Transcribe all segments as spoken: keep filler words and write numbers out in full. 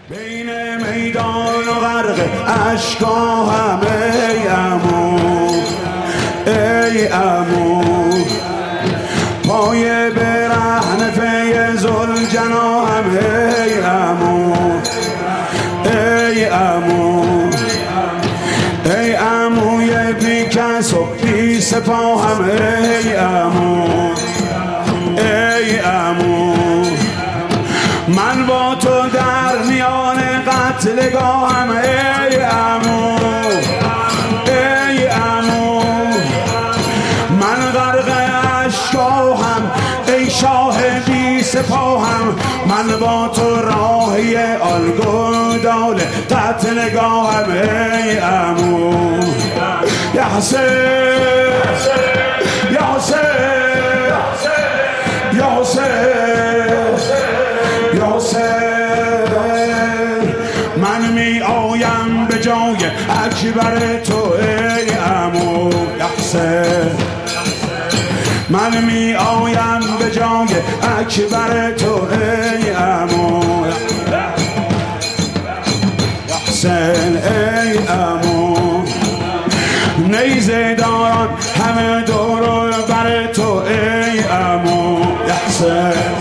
بین میدان و غرق اشکاهم ای عمو ای عمو، پای برهنه پی ذوالجناحم ای عمو ای عمو ای عموی بی کس و بی سپاهم ای عمو ای عمو، من با تو در میان قتلگاهم ای عمو ای عمو، من غرق اشکاهم ای شاه بی سپاهم، من با تو راهی آلگودال قتلگاهم ای عمو یا حسین یا حسین یا حسین یا حسین، من می آیم به جای اکبر تو ای عمو یا حسین، من می آیم به جای اکبر تو ای عمو یا حسین ای عمو، نیزه داران همه دور بر تو ای عمو یا حسین،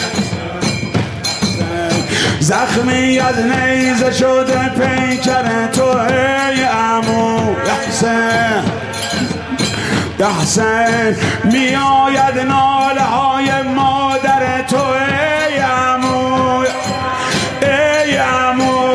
زخمی از نیزه شده پیکر تو ای عمو یا حسین یا حسین، می آید ناله های مادر تو ای عمو ای عمو،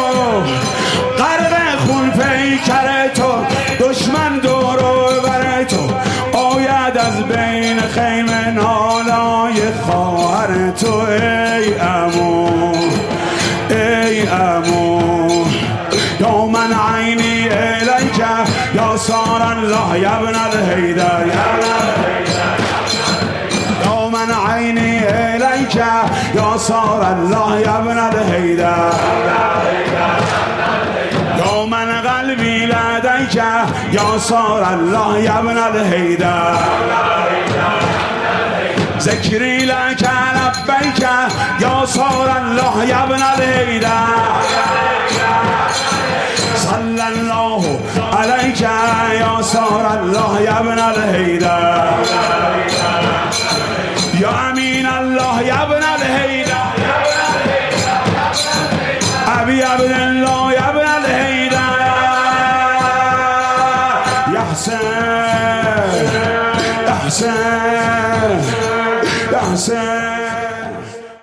غرق خون پیکر تو دشمن دور بر تو، آید از بین خیمه نالای خواهر تو ای عمو ای عمو، یا من عینی الیک یا سار الله یا ابن الحیدر، یا من عینی الیک یا سار الله یا ابن الحیدر، یا من قلبی لدیک یا سار الله یا ابن الحیدر، ذکری لک لبیک یا سار الله یا ابن الحیدر، صلی الله علیک یا سار الله یا ابن الحیدر،